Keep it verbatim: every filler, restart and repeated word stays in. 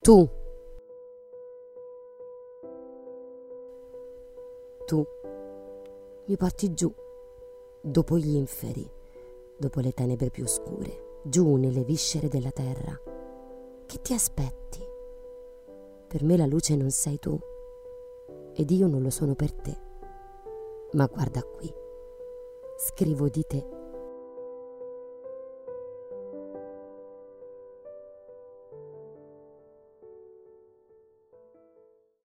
Tu. Tu mi porti giù, dopo gli inferi, dopo le tenebre più oscure, giù nelle viscere della terra. Che ti aspetti? Per me la luce non sei tu, ed io non lo sono per te. Ma guarda qui, scrivo di te